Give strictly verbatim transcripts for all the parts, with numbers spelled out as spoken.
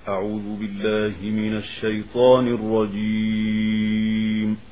أعوذ بالله من الشيطان الرجيم.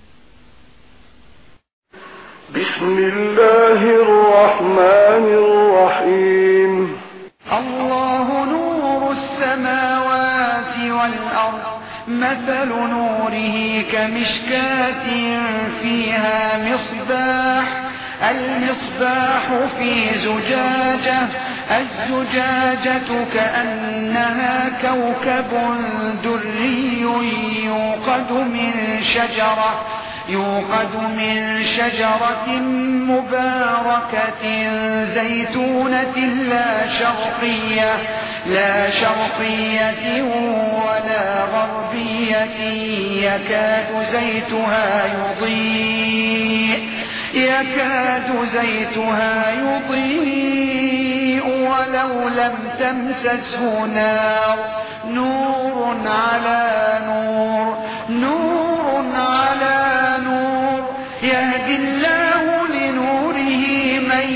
بسم الله الرحمن الرحيم. الله نور السماوات والأرض، مثل نوره كمشكاة فيها مصباح، المصباح في زجاجة، الزجاجة كأنها كوكب دري يوقد من شجرة يوقد من شجرة مباركة زيتونة لا شرقية لا شرقية ولا غربية يكاد زيتها يضيء يكاد زيتها يضيء ولو لم تمسسه نار، نور على نور نور على نور، يهدي الله لنوره من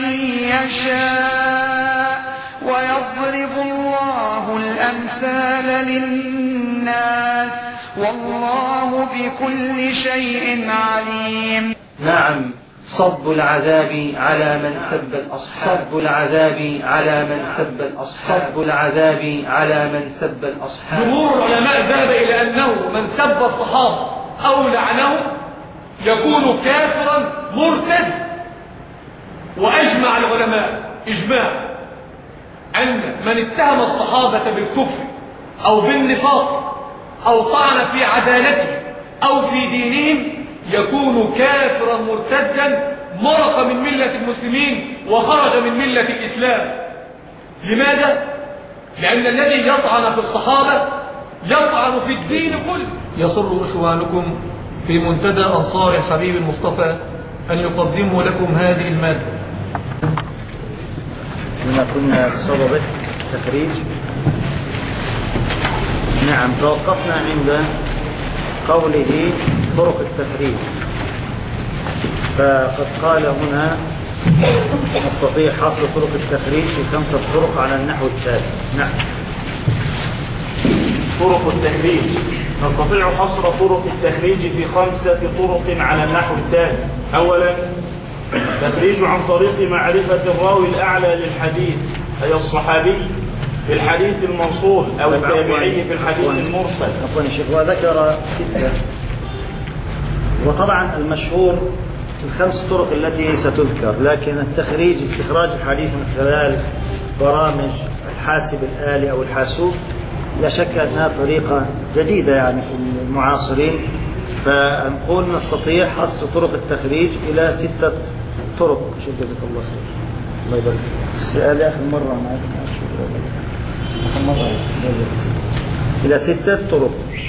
يشاء ويضرب الله الأمثال للناس والله بكل شيء عليم. نعم، صب العذاب على من سب الأصحاب صب العذاب على من سب الأصحاب صب العذاب على من سب الأصحاب. جمهور العلماء ذهب إلى أنه من سب الصحابة أو لعنه يكون كافرا مرتد، وأجمع العلماء إجماع أن من اتهم الصحابة بالكفر أو بالنفاق أو طعن في عدالته أو في دينهم يكون كافرا مرتدا مرق من ملة المسلمين وخرج من ملة الإسلام. لماذا؟ لأن الذي يطعن في الصحابة يطعن في الدين كله. يسر إخوانكم في منتدى أنصار حبيب المصطفى أن يقدموا لكم هذه المادة. لما كنا بصدد التخريج، نعم، توقفنا عند قوله طرق التخريج، فقد قال هنا نستطيع حصر طرق التخريج في خمسة طرق على النحو التالي. نعم. طرق التخريج: نستطيع حصر طرق التخريج في خمسة طرق على النحو التالي. أولا، تخريج عن طريق معرفة الراوي الأعلى للحديث أي الصحابي في الحديث الموصول أو التابعي في الحديث المرسل. عفوا يا شيخ، وذكر ستة، وطبعا المشهور الخمس طرق التي ستذكر، لكن التخريج استخراج الحديث من خلال برامج الحاسب الآلي أو الحاسوب لا شك أنها طريقة جديدة يعني في المعاصرين، فنقول نستطيع حصر طرق التخريج إلى ستة طرق. شوف جزاك الله خير، الله يبارك فيك. السؤال آخر مرة معك آخر مرة إلى ستة طرق.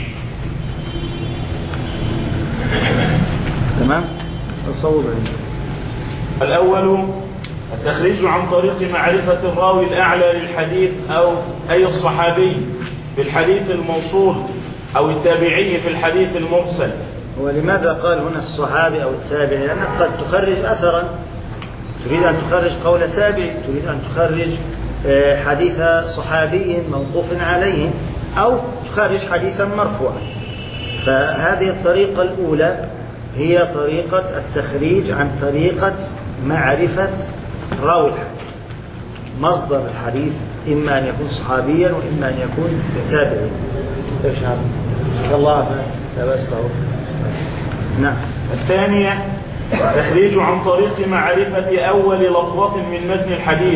تمام؟ أصوب عندي. الأول، التخريج عن طريق معرفة الراوي الأعلى للحديث أو أي الصحابي في الحديث الموصول أو التابعي في الحديث المرسل. ولماذا قال هنا الصحابي أو التابعي؟ لأنك قد تخرج أثرا، تريد أن تخرج قول تابعي، تريد أن تخرج حديث صحابي موقوف عليه، أو تخرج حديثا مرفوعا. فهذه الطريقة الأولى هي طريقة التخريج عن طريقة معرفة راوي الحديث، مصدر الحديث، إما أن يكون صحابيا وإما أن يكون تابعيا. إيش هذا؟ الله تبسطه. نعم. الثانية، التخريج عن طريق معرفة أول لفظة من متن الحديث.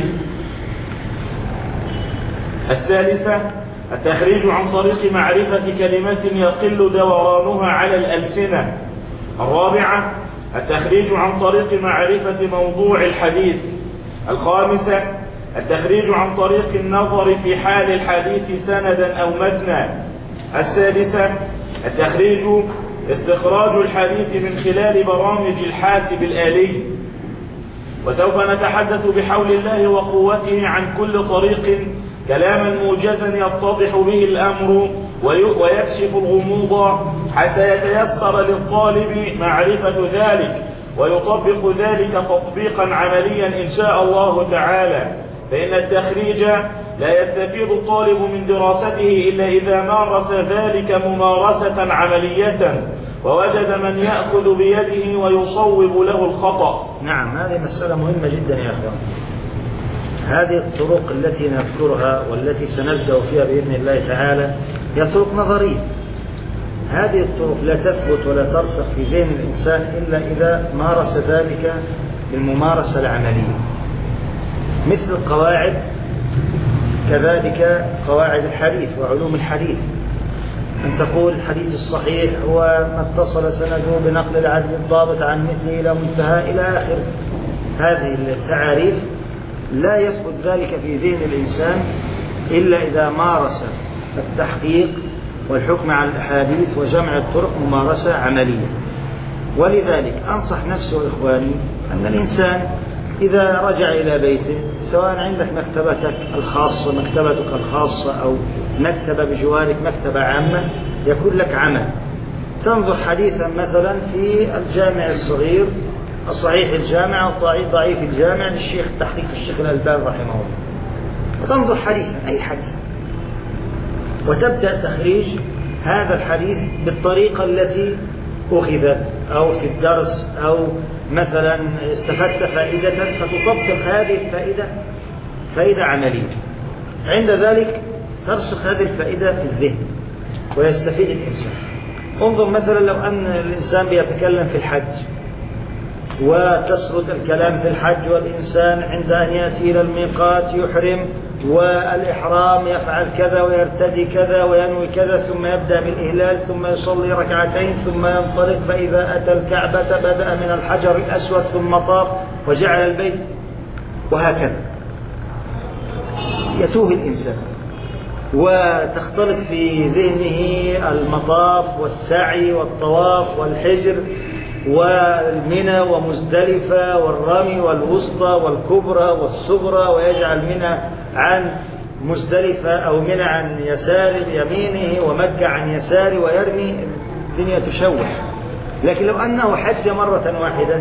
الثالثة، التخريج عن طريق معرفة كلمة يقل دورانها على الألسنة. الرابعة، التخريج عن طريق معرفة موضوع الحديث. الخامسة، التخريج عن طريق النظر في حال الحديث سندا أو متنا. السادسة، التخريج استخراج الحديث من خلال برامج الحاسب الآلي. وسوف نتحدث بحول الله وقوته عن كل طريق كلاما موجزا يتضح به الأمر ويكشف الغموض حتى يتيسر للطالب معرفة ذلك ويطبق ذلك تطبيقا عمليا إن شاء الله تعالى. فإن التخريج لا يستفيد الطالب من دراسته إلا إذا مارس ذلك ممارسة عملية ووجد من يأخذ بيده ويصوب له الخطأ. نعم، هذه مسألة مهمة جدا يا أخوان. هذه الطرق التي نذكرها والتي سنبدأ فيها بإذن الله تعالى هي طرق نظرية. هذه الطرق لا تثبت ولا ترسخ في ذهن الإنسان إلا إذا مارس ذلك بالممارسة العملية، مثل القواعد، كذلك قواعد الحديث وعلوم الحديث. أن تقول الحديث الصحيح هو ما اتصل سنده بنقل العدل الضابط عن مثله إلى منتهى إلى آخر. هذه التعاريف لا يثبت ذلك في ذهن الإنسان إلا إذا مارس التحقيق والحكم على الأحاديث وجمع الطرق ممارسة عملية. ولذلك أنصح نفسي وإخواني أن الإنسان إذا رجع إلى بيته، سواء عندك مكتبتك الخاصة مكتبتك الخاصة أو مكتبة بجوارك مكتبة عامة، يكون لك عمل. تنظر حديثا مثلا في الجامع الصغير صحيح الجامع وضعيف الجامع للشيخ تحقيق الشيخ الألباني رحمه الله، وتنظر حديثا أي حديث وتبدأ تخريج هذا الحديث بالطريقة التي أخذت أو في الدرس أو مثلا استفدت فائدة فتطبق هذه الفائدة فائدة عملية. عند ذلك ترسخ هذه الفائدة في الذهن ويستفيد الإنسان. انظر مثلا لو أن الإنسان بيتكلم في الحج وتسرد الكلام في الحج، والإنسان عند أن يأتي إلى الميقات يحرم والإحرام يفعل كذا ويرتدي كذا وينوي كذا ثم يبدأ بالإهلال ثم يصلي ركعتين ثم ينطلق، فإذا أتى الكعبة بدأ من الحجر الأسود ثم طاف وجعل البيت، وهكذا يتوه الإنسان وتختلط في ذهنه المطاف والسعي والطواف والحجر والمنى ومزدلفة والرمي والوسطى والكبرى والصغرى، ويجعل منى عن مزدلفة أو منى عن يسار يمينه ومكة عن يساره ويرمي، الدنيا تشوه. لكن لو أنه حج مرة واحدة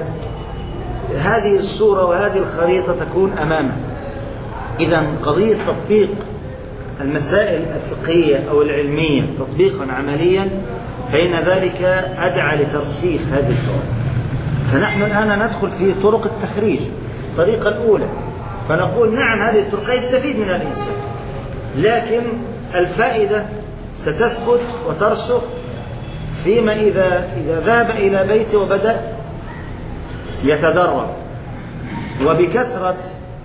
هذه الصورة وهذه الخريطة تكون أمامه. إذا قضية تطبيق المسائل الفقهية أو العلمية تطبيقا عمليا فإن ذلك أدعى لترسيخ هذه الطرق. فنحن الآن ندخل في طرق التخريج، الطريقة الأولى، فنقول نعم هذه الطرق يستفيد منها الإنسان، لكن الفائدة ستثبت وترسخ فيما إذا إذا ذهب إلى بيته وبدأ يتدرب وبكثرة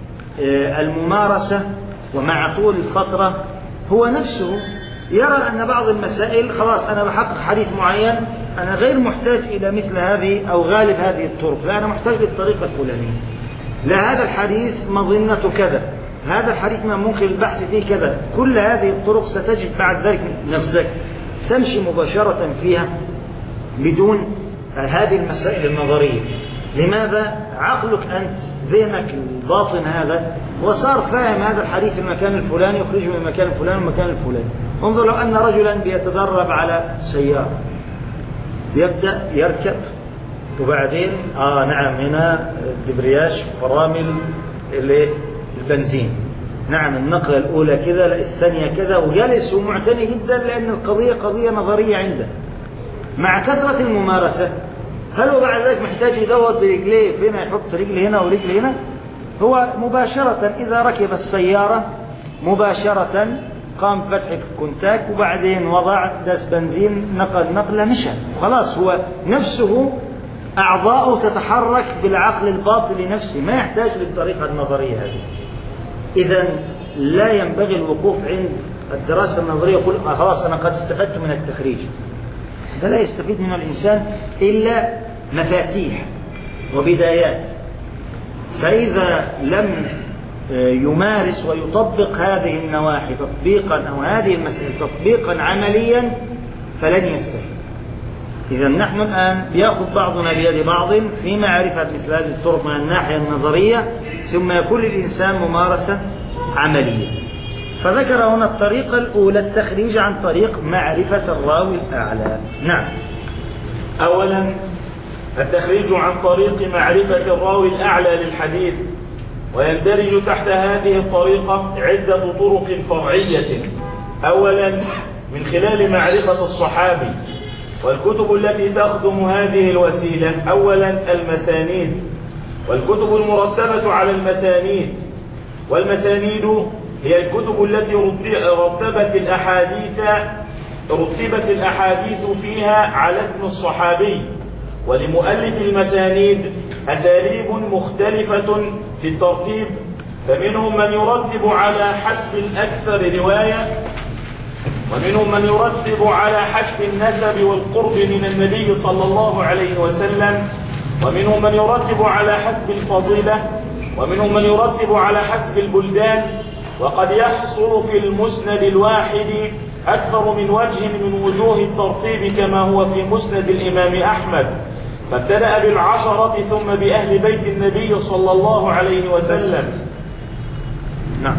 الممارسة ومع طول الفترة هو نفسه يرى أن بعض المسائل خلاص أنا بحقق حديث معين أنا غير محتاج إلى مثل هذه أو غالب هذه الطرق، لا أنا محتاج للطريقة الفلانية، لا هذا الحديث مظنة كذا، هذا الحديث ما ممكن البحث فيه كذا. كل هذه الطرق ستجد بعد ذلك نفسك تمشي مباشرة فيها بدون هذه المسائل النظرية. لماذا؟ عقلك أنت ذهنك الباطن هذا وصار فاهم هذا الحديث في المكان الفلاني يخرجه من المكان الفلاني والمكان الفلاني. انظر لو أن رجلا بيتدرب على سيارة يبدأ يركب وبعدين آه نعم هنا الدبرياج فرامل البنزين، نعم النقلة الأولى كذا لا الثانية كذا، وجالس ومعتني جدا لأن القضية قضية نظرية عنده. مع كثرة الممارسة هل هو بعد ذلك محتاج يدور برجليه فين يحط رجل هنا ورجل هنا؟ هو مباشرة إذا ركب السيارة مباشرة قام بفتح الكونتاك وبعدين وضع داس بنزين نقل نقلة مشى خلاص، هو نفسه أعضاؤه تتحرك بالعقل الباطن لنفسه، ما يحتاج للطريقة النظرية هذه. إذن لا ينبغي الوقوف عند الدراسة النظرية يقول خلاص أنا قد استفدت من التخريج. هذا لا يستفيد من الإنسان إلا مفاتيح وبدايات، فإذا لم يمارس ويطبق هذه النواحي تطبيقا أو هذه المسائل تطبيقا عمليا فلن يستفيد. إذا نحن الآن يأخذ بعضنا بيد بعض في معرفة مثل هذه الطرق من الناحية النظرية، ثم يكون للإنسان ممارسة عملية. فذكر هنا الطريقة الأولى التخريج عن طريق معرفة الراوي الأعلى. نعم. أولا التخريج عن طريق معرفة الراوي الأعلى للحديث، ويندرج تحت هذه الطريقة عدة طرق فرعية. أولا من خلال معرفة الصحابي، والكتب التي تخدم هذه الوسيلة أولا المسانيد، والكتب المرتبة على المسانيد. والمسانيد هي الكتب التي رتبت الأحاديث رتبت الأحاديث فيها على اسم الصحابي. ولمؤلف المسانيد أساليب مختلفة في الترتيب، فمنهم من يرتب على حسب الأكثر رواية، ومنهم من يرتب على حسب النسب والقرب من النبي صلى الله عليه وسلم، ومنهم من يرتب على حسب الفضيلة، ومنهم من يرتب على حسب البلدان. وقد يحصل في المسند الواحد أكثر من وجه من وجوه الترتيب كما هو في مسند الإمام أحمد، فابتدأ بالعشرة ثم بأهل بيت النبي صلى الله عليه وسلم، نعم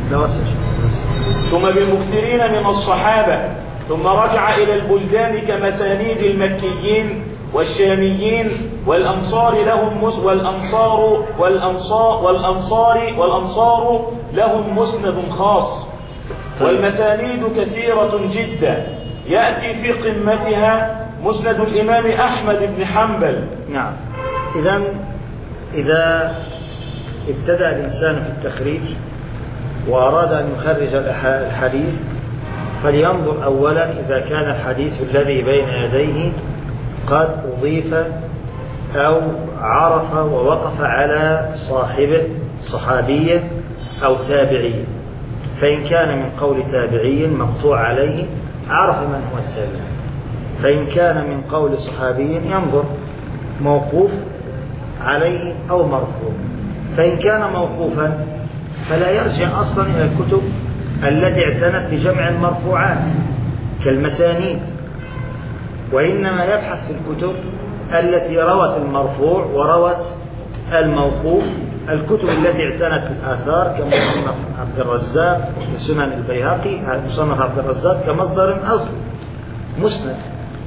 ثم بالمكثرين من الصحابة، ثم رجع إلى البلدان كمسانيد المكيين والشاميين والأنصار لهم مس والأنصار والأنصار والأنصار والأنصار لهم مسند خاص. والمسانيد كثيرة جدا، يأتي في قمتها مسند الإمام أحمد بن حنبل. نعم. إذا إذا ابتدأ الإنسان في التخريج وأراد أن يخرج الحديث فلينظر أولا إذا كان الحديث الذي بين يديه قد أضيف أو عرف ووقف على صاحبه صحابية أو تابعية. فإن كان من قول تابعي مقطوع عليه عرف من هو التابعي، فإن كان من قول صحابي ينظر موقوف عليه أو مرفوع. فإن كان موقوفا فلا يرجع أصلا إلى الكتب التي اعتنت بجمع المرفوعات كالمسانيد، وإنما يبحث في الكتب التي روت المرفوع وروت الموقوف، الكتب التي اعتنت بالآثار كمصنف عبد الرزاق وسنن البيهقي، مصنف عبد الرزاق كمصدر أصلي مسند،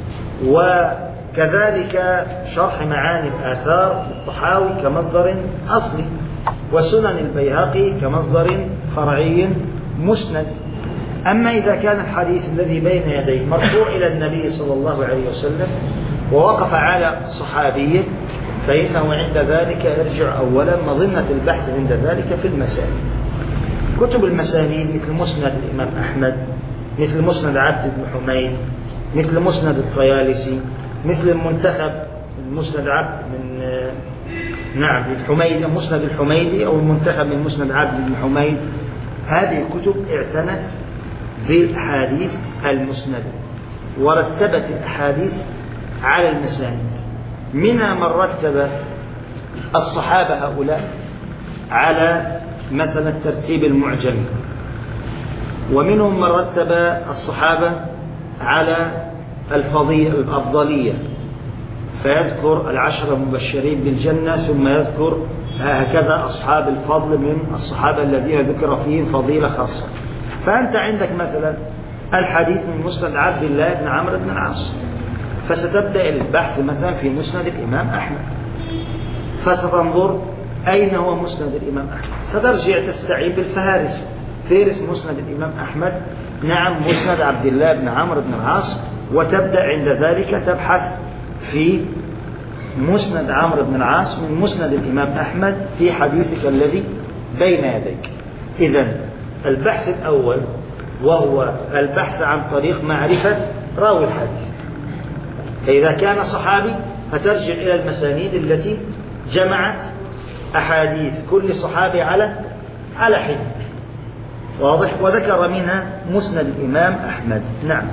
وكذلك شرح معاني الآثار للطحاوي كمصدر أصلي، وسنن البيهقي كمصدر فرعي مسند. أما إذا كان الحديث الذي بين يديه مرفوع إلى النبي صلى الله عليه وسلم ووقف على صحابيه فإنه عند ذلك يرجع أولا مظنة البحث عند ذلك في المسانيد. كتب المسانيد مثل مسند الإمام أحمد، مثل مسند عبد بن حميد، مثل مسند الطيالسي، مثل المنتخب مسند عبد من نعم الحميد مسند الحميدي أو المنتخب من مسند عبد بن حميد. هذه الكتب اعتنت بالأحاديث المسندة ورتبت الأحاديث على المسانيد. منها من رتب الصحابة هؤلاء على مثلا الترتيب المعجمي، ومنهم من رتب الصحابة على الأفضلية فيذكر العشرة المبشرين بالجنة ثم يذكر هكذا أصحاب الفضل من الصحابة الذين ذكر فيهم فضيلة خاصة. فأنت عندك مثلا الحديث من مسند عبد الله بن عمرو بن العاص، فستبدأ البحث مثلا في مسند الإمام أحمد، فستنظر أين هو مسند الإمام أحمد، فترجع تستعين بالفهارس، فهرس مسند الإمام أحمد، نعم مسند عبد الله بن عمرو بن العاص، وتبدأ عند ذلك تبحث في مسند عمرو بن العاص من مسند الإمام أحمد في حديثك الذي بين يديك. إذن البحث الأول وهو البحث عن طريق معرفة راوي الحديث، فإذا كان صحابي فترجع إلى المسانيد التي جمعت أحاديث كل صحابي على على حد واضح، وذكر منها مسند الإمام أحمد. نعم.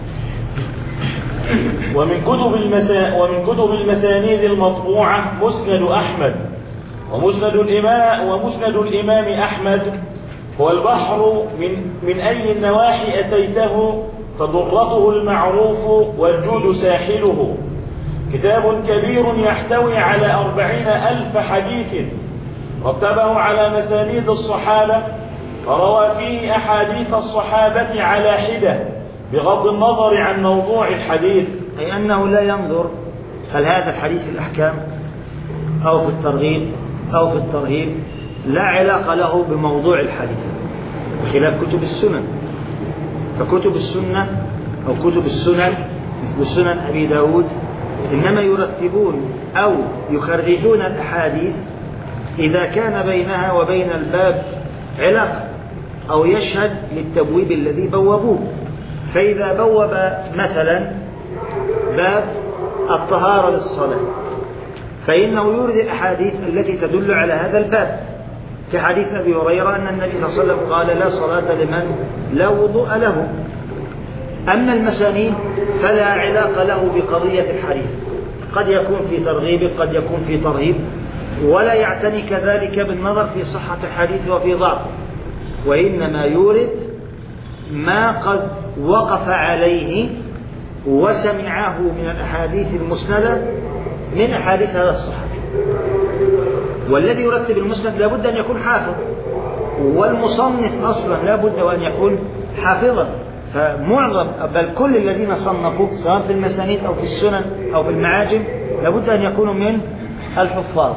ومن كتب المسا... ومن كتب المسانيد المطبوعة مسند أحمد، ومسند الإمام ومسند الإمام أحمد هو البحر من من أي النواحي أتيته فضرته المعروف والجود ساحله. كتاب كبير يحتوي على أربعين ألف حديث رتبه على مسانيد الصحابة، وروى فيه أحاديث الصحابة على حدة بغض النظر عن موضوع الحديث، أي أنه لا ينظر هل هذا الحديث في الأحكام أو في الترغيب أو في الترهيب لا علاقة له بموضوع الحديث، بخلاف كتب السنن. فكتب السنة أو كتب السنن مثل سنن أبي داود إنما يرتبون أو يخرجون الأحاديث إذا كان بينها وبين الباب علاقة أو يشهد للتبويب الذي بوبوه. فإذا بوب مثلا باب الطهارة للصلاة فإنه يورد الأحاديث التي تدل على هذا الباب، في حديث أبي هريرة أن النبي صلى الله عليه وسلم قال لا صلاة لمن لا وضوء له. أما المسانيد فلا علاقة له بقضية الحديث، قد يكون في ترغيب قد يكون في ترهيب، ولا يعتني كذلك بالنظر في صحة الحديث وفي ضعفه، وإنما يورد ما قد وقف عليه وسمعه من الأحاديث المسندة من أحاديث هذا الصحابي. والذي يرتب المسند لابد أن يكون حافظ، والمصنف أصلا لابد أن يكون حافظا. فمعظم بل كل الذين صنفوا سواء في المسانيد أو في السنن أو في المعاجم لابد أن يكونوا من الحفاظ،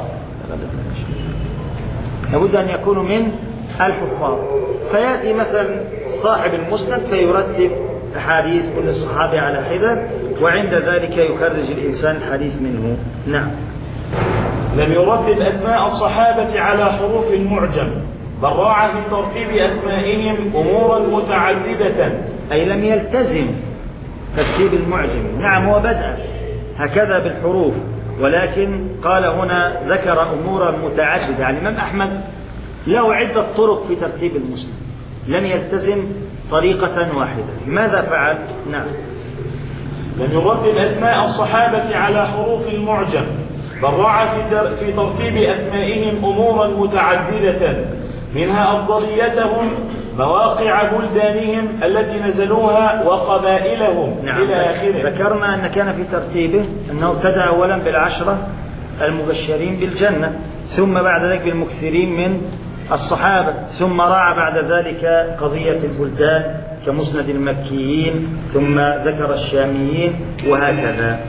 لابد أن يكونوا من الحفاظ. فيأتي مثلا صاحب المسند فيرتب أحاديث كل الصحابة على حدة، وعند ذلك يخرج الإنسان الحديث منه. نعم. لم يرتب أسماء الصحابة على حروف المعجم، بل راعى في ترتيب أسمائهم أمورا متعددة، أي لم يلتزم ترتيب المعجم. نعم هو بدأ هكذا بالحروف، ولكن قال هنا ذكر أمورا متعددة. يعني الإمام أحمد له عدة طرق في ترتيب المسند، لم يلتزم طريقة واحدة. ماذا فعل؟ نعم. لم يرتب أسماء الصحابة على حروف المعجم، بل راعى في ترتيب أسمائهم أمورا متعددة، منها أفضليتهم، مواقع بلدانهم التي نزلوها، وقبائلهم. نعم. إلى آخره. ذكرنا أن كان في ترتيبه أنه ابتدأ أولا بالعشرة المبشرين بالجنة، ثم بعد ذلك بالمكثرين من الصحابة، ثم راعى بعد ذلك قضية البلدان كمسند المكيين، ثم ذكر الشاميين، وهكذا.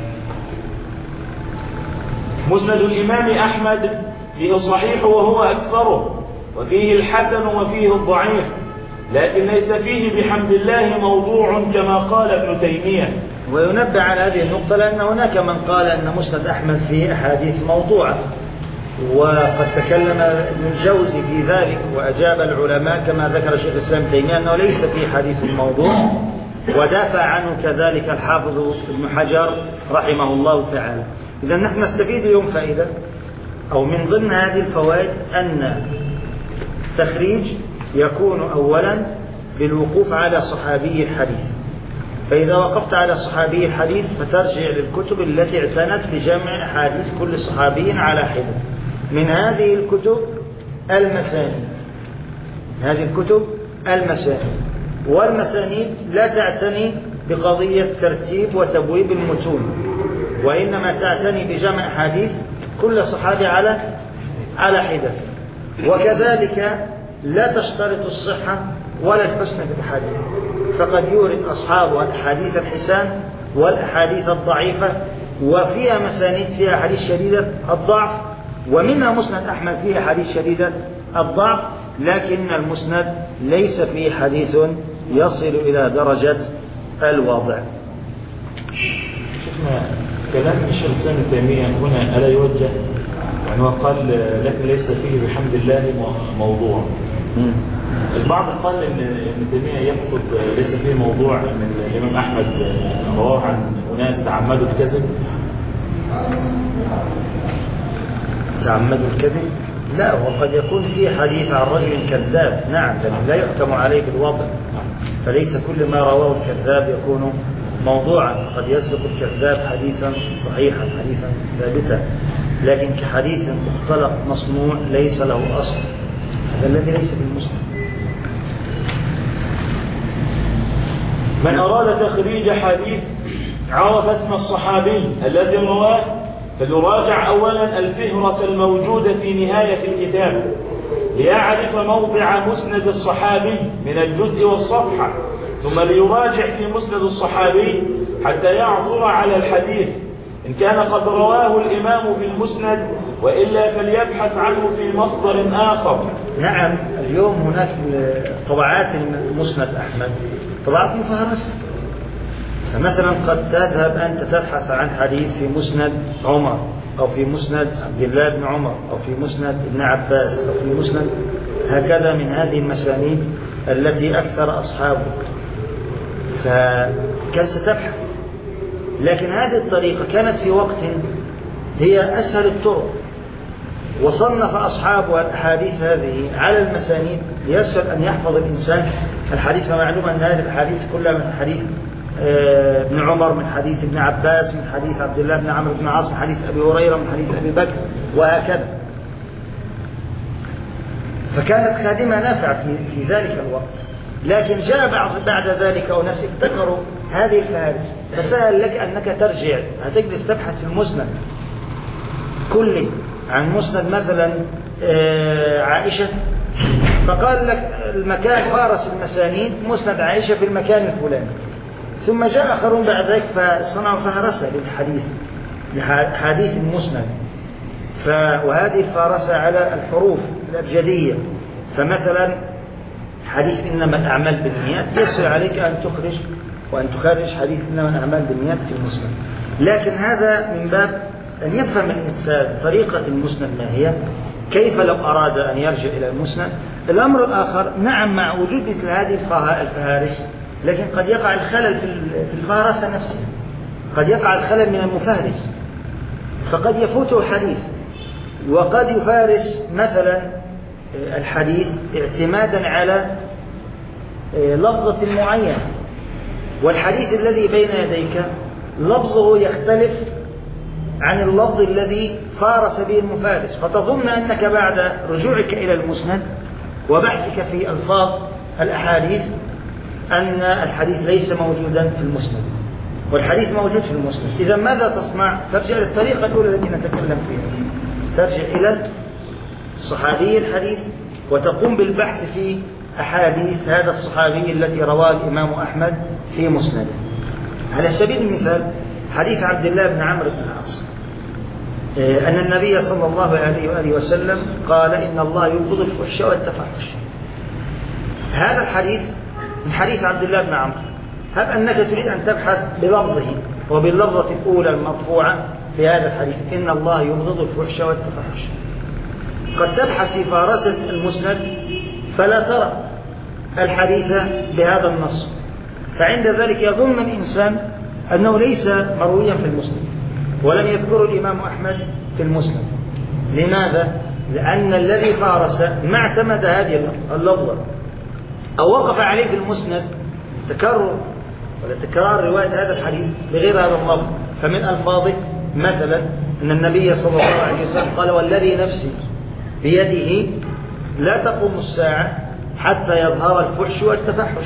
مسند الإمام أحمد فيه الصحيح وهو أكثره، وفيه الحسن وفيه الضعيف، لكن ليس فيه بحمد الله موضوع كما قال ابن تيمية. وينبه على هذه النقطة لأن هناك من قال أن مسند أحمد فيه أحاديث موضوعة، وقد تكلم ابن الجوزي في ذلك وأجاب العلماء كما ذكر شيخ الإسلام ابن تيمية أنه ليس فيه حديث موضوع، ودافع عنه كذلك الحافظ ابن حجر رحمه الله تعالى. إذا نحن نستفيد اليوم فائدة، أو من ضمن هذه الفوائد أن التخريج يكون أولا بالوقوف على صحابي الحديث. فإذا وقفت على صحابي الحديث فترجع للكتب التي اعتنت بجمع أحاديث كل صحابي على حدة. من هذه الكتب المسانيد، هذه الكتب المسانيد. والمسانيد لا تعتني بقضية ترتيب وتبويب المتون، وإنما تعتني بجمع أحاديث كل صحابي على على حدة. وكذلك لا تشترط الصحة ولا الحسن في الحديث، فقد يورد أصحابها الأحاديث الحسان والأحاديث الضعيفة، وفيها مسانيد فيها أحاديث شديدة الضعف، ومنها مسند أحمد فيها حديث شديدة الضعف، لكن المسند ليس فيه حديث يصل إلى درجة الوضع. شفنا كلام الشيخ الإسلام ابن تيمية هنا ألا يوجه؟ يعني وقال لكن ليس فيه بحمد الله موضوع. البعض قال ان ابن تيمية يقصد ليس فيه موضوع من الإمام أحمد رواه عن أناس تعمدوا الكذب. تعمدوا الكذب؟ لا، وقد يكون فيه حديث عن رجل كذاب، نعم، لكن لا يحكم عليه بالوضع. فليس كل ما رواه الكذاب يكون موضوعا، قد يسبق الكذاب حديثا صحيحا حديثا ثابتا، لكن كحديث مختلق مصنوع ليس له أصل، هذا الذي ليس بالمسلم. من أراد تخريج حديث عرف اسم الصحابي الذي رواه فليراجع أولا الفهرس الموجودة في نهاية الكتاب ليعرف موضع مسند الصحابي من الجزء والصفحة، ثم ليراجع في مسند الصحابي حتى يعثر على الحديث إن كان قد رواه الإمام في المسند، وإلا فليبحث عنه في مصدر آخر. نعم، اليوم هناك طبعات المسند أحمد طبعات مفهرسة. فمثلا قد تذهب أنت تبحث عن حديث في مسند عمر، أو في مسند عبد الله بن عمر، أو في مسند ابن عباس، أو في مسند هكذا من هذه المسانيد التي أكثر أصحابه، فكان ستبحث. لكن هذه الطريقة كانت في وقت هي أسهل الطرق، وصنف أصحاب الأحاديث هذه على المسانيد ليسهل أن يحفظ الإنسان الحديث. ومعلوم أن هذه الحديث كلها من حديث ابن عمر، من حديث ابن عباس، من حديث عبد الله بن عمرو بن العاص، من حديث أبي هريرة، من حديث أبي بكر، وهكذا. فكانت خادمة نافعة في, في ذلك الوقت. لكن جاء بعد, بعد ذلك أناس ابتكروا هذه الفهارس، فسهل لك أنك ترجع هتجلس تبحث في المسند كله عن مسند مثلا عائشة، فقال لك المكان فارس المسانيد مسند عائشة في المكان الفلاني، ثم جاء آخرون بعد ذلك فصنعوا فهرسة للحديث لحديث المسند. وهذه الفارسة على الحروف الأبجدية، فمثلا حديث إنما الأعمال بالنيات يسهل عليك أن تخرج وأن تخرج حديث إنما الأعمال بالنيات في المسند. لكن هذا من باب أن يفهم الإنسان طريقة المسند ما هي، كيف لو أراد أن يرجع إلى المسند. الأمر الآخر، نعم مع وجود مثل هذه الفهارس، لكن قد يقع الخلل في الفهرسة نفسها، قد يقع الخلل من المفهرس، فقد يفوته حديث، وقد يفارس مثلا الحديث اعتمادا على لفظة معينة، والحديث الذي بين يديك لفظه يختلف عن اللفظ الذي فارس به المفارس، فتظن أنك بعد رجوعك إلى المسند وبحثك في ألفاظ الأحاديث أن الحديث ليس موجودا في المسند، والحديث موجود في المسند. إذا ماذا تصنع؟ ترجع للطريقة الأولى التي نتكلم فيها، ترجع إلى صحابي الحديث وتقوم بالبحث في أحاديث هذا الصحابي التي رواه الإمام أحمد في مسنده. على سبيل المثال حديث عبد الله بن عمرو بن العاص أن النبي صلى الله عليه وآله وسلم قال إن الله يبغض الفحش والتفحش. هذا الحديث من حديث عبد الله بن عمرو. هب أنك تريد أن تبحث بلفظه وباللفظة الأولى المرفوعة في هذا الحديث إن الله يبغض الفحش والتفحش، قد تبحث في فارسة المسند فلا ترى الحديث بهذا النص، فعند ذلك يظن الإنسان أنه ليس مرويا في المسند، ولم يذكر الإمام أحمد في المسند. لماذا؟ لأن الذي فارس ما اعتمد هذه اللفظة أو وقف عليه في المسند تكرر ولا تكرار رواية هذا الحديث بغير هذا اللفظ. فمن ألفاظه مثلا أن النبي صلى الله عليه وسلم قال والذي نفسي بيده لا تقوم الساعة حتى يظهر الفحش والتفحش،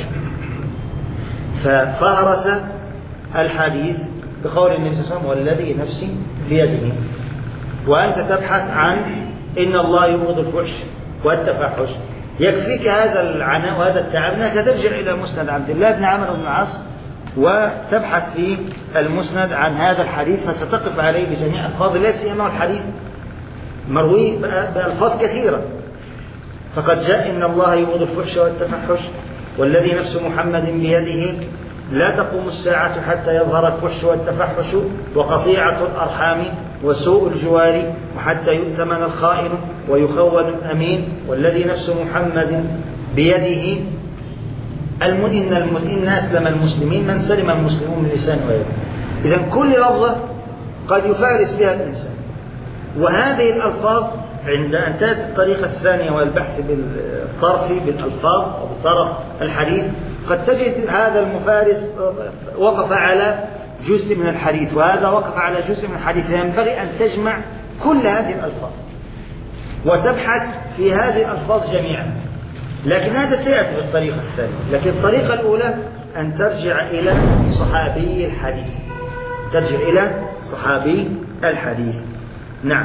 ففهرس الحديث بقول النبي صلى الله عليه وسلم والذي نفسي بيده، وأنت تبحث عن إن الله يبغض الفحش والتفحش. يكفيك هذا العناء وهذا التعب أنك ترجع إلى مسند عبد الله بن عمرو بن العاص وتبحث في المسند عن هذا الحديث، فستقف عليه بجميع ألفاظه، لا سيما الحديث مروي بألفاظ كثيرة. فقد جاء إن الله يبغض الفحش والتفحش والذي نفس محمد بيده لا تقوم الساعة حتى يظهر الفحش والتفحش وقطيعة الأرحام وسوء الجوار وحتى يؤتمن الخائن ويخون الأمين والذي نفس محمد بيده المؤمن المؤمن أسلم المسلمين من سلم المسلمون من لسان ويده. إذن كل لفظة قد يفارس بها الإنسان، وهذه الألفاظ عند أن تأتي الطريقة الثانية والبحث بالطرف بالألفاظ أو بطرف الحديث قد تجد هذا المفارس وقف على جزء من الحديث وهذا وقف على جزء من الحديث، ينبغي أن تجمع كل هذه الألفاظ وتبحث في هذه الألفاظ جميعا. لكن هذا سيأتي بالطريقة الثانية. لكن الطريقة الأولى أن ترجع إلى صحابي الحديث، ترجع إلى صحابي الحديث. نعم.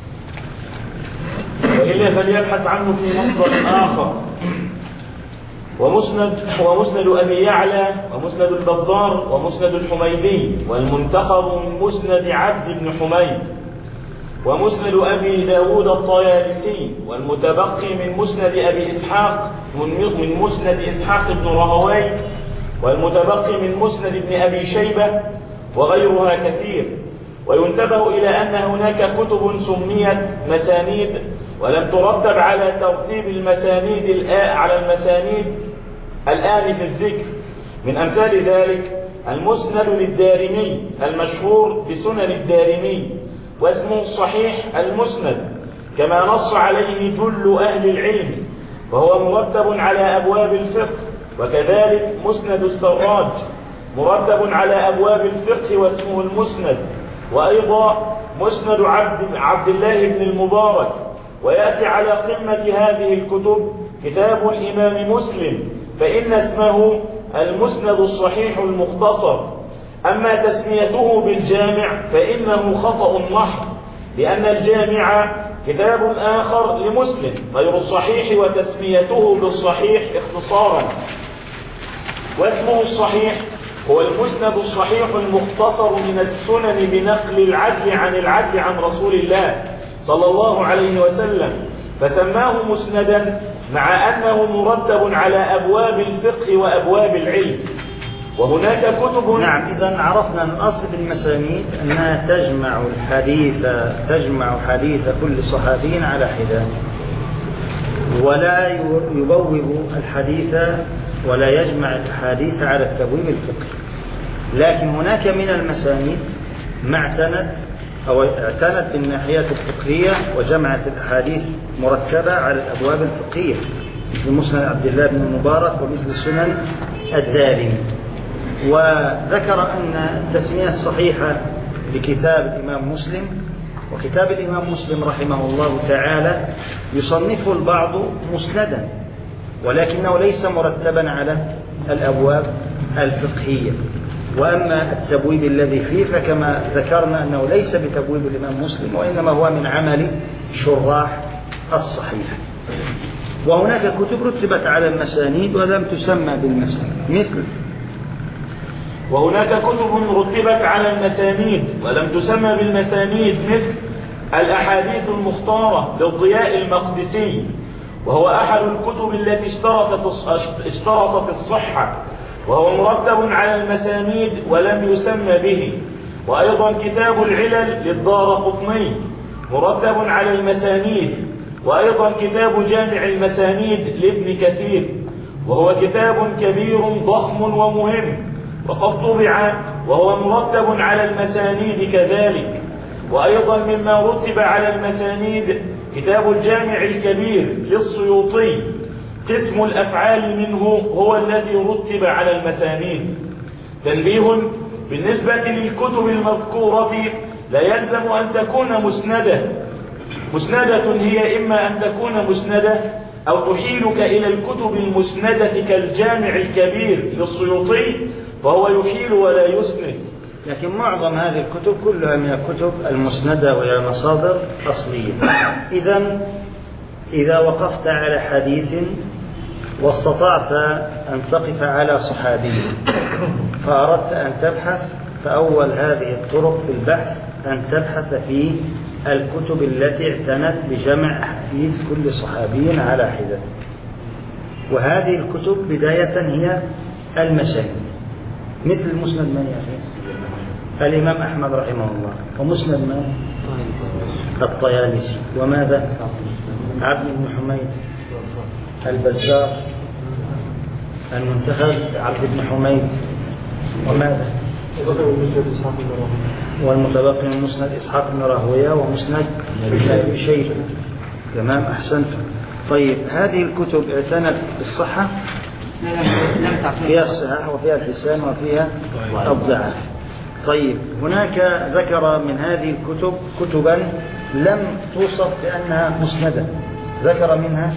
وإلا فليبحث عنه في مصدر آخر. ومسند ومسند أبي يعلى ومسند البزار ومسند الحميدي والمنتخب من مسند عبد بن حميد ومسند أبي داود الطيالسي والمتبقي من مسند أبي إسحاق من مسند إسحاق بن رهوي والمتبقي من مسند ابن أبي شيبة وغيرها كثير. وينتبه إلى أن هناك كتب سميت مسانيد ولم ترتب على ترتيب المسانيد على المسانيد الآن في الذكر. من أمثال ذلك المسند للدارمي المشهور بسنن الدارمي، واسمه الصحيح المسند كما نص عليه جل أهل العلم، وهو مرتب على أبواب الفقه. وكذلك مسند السراج مرتب على أبواب الفقه واسمه المسند. وأيضا مسند عبد, عبد الله بن المبارك. ويأتي على قمة هذه الكتب كتاب الإمام مسلم، فإن اسمه المسند الصحيح المختصر. أما تسميته بالجامع فإنه خطأ محض، لأن الجامع كتاب آخر لمسلم غير الصحيح، وتسميته بالصحيح اختصارا. واسمه الصحيح هو المسند الصحيح المختصر من السنن بنقل العدل عن العدل عن رسول الله صلى الله عليه وسلم، فسماه مسندا مع أنه مرتب على أبواب الفقه وأبواب العلم. وهناك كتب. نعم، إذا عرفنا من أصل المسانيد أنها تجمع الحديث تجمع حديث كل صحابي على حدة، ولا يبوب الحديث ولا يجمع الحديث على التبويب الفقهي. لكن هناك من المسانيد ما اعتنت أو اعتنت بالناحية الفقهية وجمعت الأحاديث مرتبة على الأبواب الفقهية، مثل مسند عبد الله بن المبارك ومثل سنن الدارمي. وذكر أن التسمية الصحيحة لكتاب الإمام مسلم، وكتاب الإمام مسلم رحمه الله تعالى يصنفه البعض مسندا، ولكنه ليس مرتبا على الأبواب الفقهية. وأما التبويب الذي فيه فكما ذكرنا أنه ليس بتبويب الإمام مسلم، وإنما هو من عمل شراح الصحيح. وهناك كتب رتبت على المسانيد ولم تسمى بالمسانيد، مثل وهناك كتب رتبت على المسانيد ولم تسمى بالمسانيد مثل الأحاديث المختارة للضياء المقدسي، وهو أحد الكتب التي اشترطت اشترطت الصحة، وهو مرتب على المسانيد ولم يسمى به. وأيضا كتاب العلل للدارقطني مرتب على المسانيد. وأيضا كتاب جامع المسانيد لابن كثير، وهو كتاب كبير ضخم ومهم وقد طبع، وهو مرتب على المسانيد كذلك. وأيضا مما رتب على المسانيد كتاب الجامع الكبير للسيوطي، قسم الأفعال منه هو الذي رتب على المسانيد. تنبيه: بالنسبة للكتب المذكورة لا يلزم أن تكون مسندة. مسندة هي إما أن تكون مسندة أو تحيلك إلى الكتب المسندة كالجامع الكبير للسيوطي، فهو يحيل ولا يسند. لكن معظم هذه الكتب كلها من الكتب المسندة وهي مصادر أصلية. إذا إذا وقفت على حديث واستطعت أن تقف على صحابي فأردت أن تبحث، فأول هذه الطرق في البحث أن تبحث في الكتب التي اعتنت بجمع أحاديث كل صحابي على حدة. وهذه الكتب بداية هي المسانيد، مثل مسند من يا أخي؟ الإمام أحمد رحمه الله. ومسند من؟ الطيالسي. وماذا؟ عبد بن حميد. البزار. المنتخب عبد بن حميد. وماذا؟ والمتبقي من مسند إسحاق بن راهويه ومسند ابن شيبة. تمام، أحسنت. طيب، هذه الكتب اعتنت بالصحة، فيها الصحة وفيها الحسان وفيها الضعف. طيب، هناك ذكر من هذه الكتب كتبا لم توصف بأنها مسندة، ذكر منها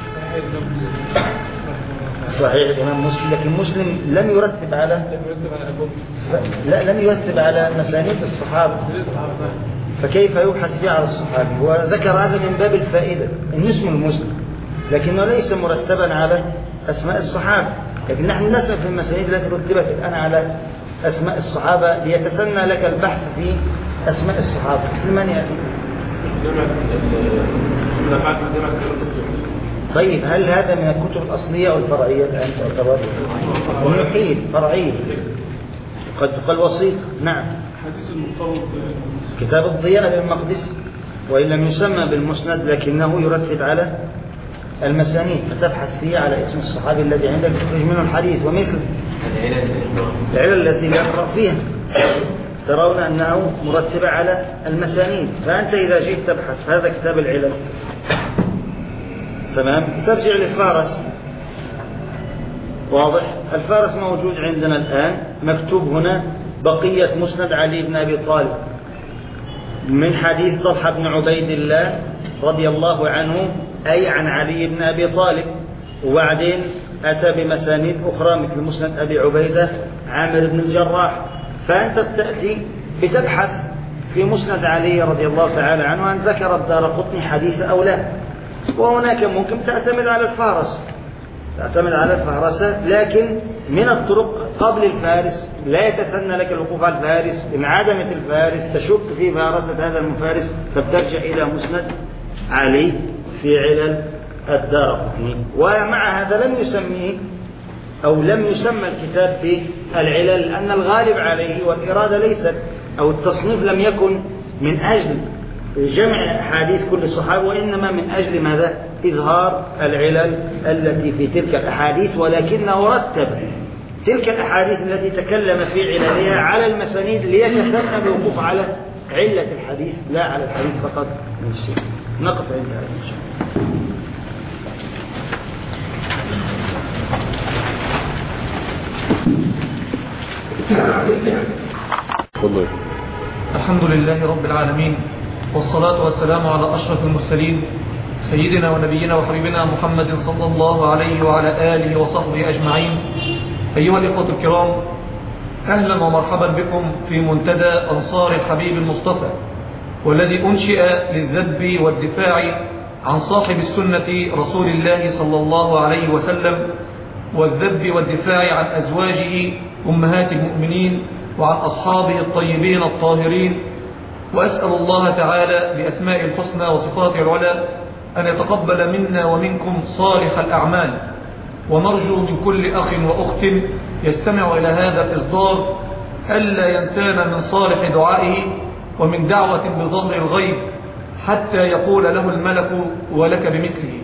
صحيح الإمام مسلم، لكن مسلم لم يرتب على لا لم يرتب على مسانيد الصحابة، فكيف يبحث فيه على الصحابي؟ وذكر هذا من باب الفائدة، إن اسمه المسلم لكنه ليس مرتبا على أسماء الصحابة، لكن نحن نسأل في المسانيد التي رتبت الآن على أسماء الصحابة ليتسنى لك البحث في أسماء الصحابة مثل من يأتي. طيب هل هذا من الكتب الأصلية أو الفرعية الآن تعتبر؟ المحيط فرعية قد تقال وسيط. نعم. كتاب الضياء للمقدسي وإن لم يسمى بالمسند لكنه يرتب على المسانيد، فتبحث فيه على اسم الصحابي الذي عندك تخرج منه الحديث، ومثل العلل التي يقرأ فيها ترون أنه مرتب على المسانيد. فأنت إذا جيت تبحث هذا كتاب العلل تمام، ترجع للفارس. واضح؟ الفارس موجود عندنا الآن مكتوب هنا بقية مسند علي بن أبي طالب من حديث طلحة بن عبيد الله رضي الله عنه أي عن علي بن أبي طالب، وبعدين أتى بمسانيد أخرى مثل مسند أبي عبيدة عامر بن الجراح. فأنت تأتي بتبحث في مسند علي رضي الله تعالى عنه أن ذكر الدارقطني حديث أو لا، وهناك ممكن تعتمد على الفارس تعتمد على الفهرسة، لكن من الطرق قبل الفارس لا يتثنى لك الوقوف على الفارس. إن عدمت الفارس تشك في فهرسة هذا المفارس فبترجع إلى مسند علي في علل الدارقطني. ومع هذا لم يسميه أو لم يسمى الكتاب في العلل لأن الغالب عليه والإرادة ليست أو التصنيف لم يكن من أجل جمع أحاديث كل الصحابة، وإنما من أجل ماذا؟ إظهار العلل التي في تلك الأحاديث، ولكنه رتب تلك الأحاديث التي تكلم في عللها على المسانيد ليتثنى بالوقوف على علة الحديث لا على الحديث فقط نفسه. نقف عند هذا إن شاء الله. الحمد لله رب العالمين، والصلاة والسلام على أشرف المرسلين سيدنا ونبينا وحبيبنا محمد صلى الله عليه وعلى آله وصحبه أجمعين. أيها الإخوة الكرام، أهلا ومرحبا بكم في منتدى أنصار الحبيب المصطفى، والذي أنشئ للذب والدفاع عن صاحب السنة رسول الله صلى الله عليه وسلم، والذب والدفاع عن أزواجه أمهات المؤمنين وعن أصحابه الطيبين الطاهرين. وأسأل الله تعالى بأسماء الحسنى وصفاته العلى أن يتقبل منا ومنكم صالح الأعمال، ونرجو من كل أخ وأخت يستمع إلى هذا الإصدار ألا ينسانا من صالح دعائه ومن دعوة بظهر الغيب حتى يقول له الملك ولك بمثله.